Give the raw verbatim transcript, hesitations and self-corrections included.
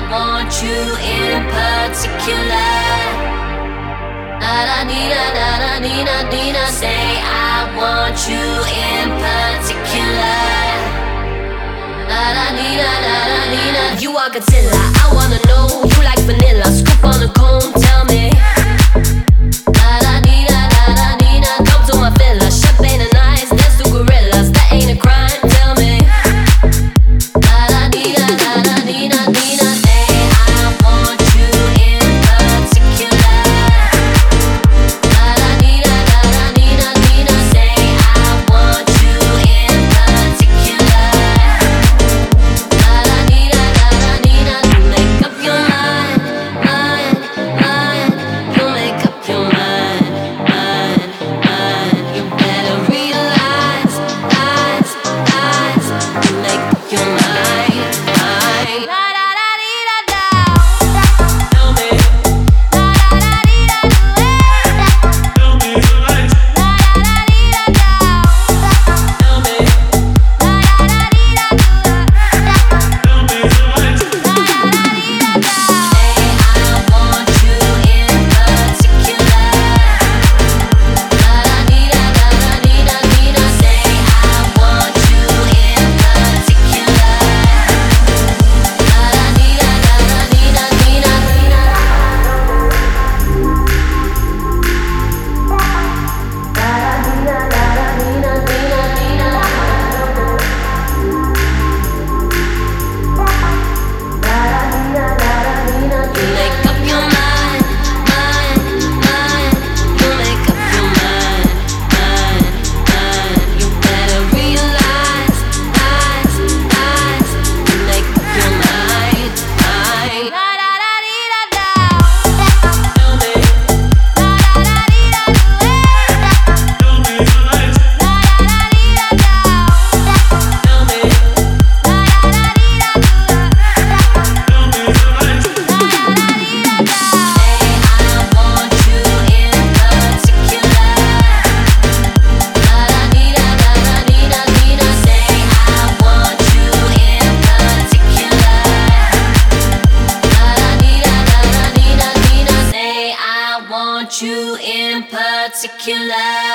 want you in particular. Da da dee da da da dee da dee da. Say I want you in particular. Da da dee da da da dee da. You are Godzilla. I wanna know you like vanilla. Scoop on a cone, tell me. Da da dee da da da dee da. Come to my villa, champagne and ice, dance to gorillas. That ain't a crime, tell me. Da da dee da da da dee da dee da. Say I want you in particular. Da da dee da da da dee da dee da. Say I want you in particular. Da da dee da da da dee da. You make up your mind, mind, mind. You make up your mind, mind, mind. You better realize, eyes, eyes. You make up your mind, mind. Da da da dee da da. Tell me. Da da da dee da da. Tell me right. Da da da dee da da. Tell me. Da da da dee da da. Tell me right. Da da da dee da da. Say I want you in particular. Da da dee da da da dee da dee da. Say I want you in particular. Da da dee da da da dee da dee da. You make up your mind, mind, mind. You make up your mind, mind, mind. You better realize, eyes, eyes. You make up your mind, mind. Da da da dee da da. Tell me. Da da da dee da da. Tell me right. Da da da dee da da. Tell me. Da da da dee da da. Tell me right. Da da da dee da da. Say I want you in particular. Da da dee da da da dee da dee da. Say I want you in particular. Da da dee da da da dee da dee da. Say I want you in particular.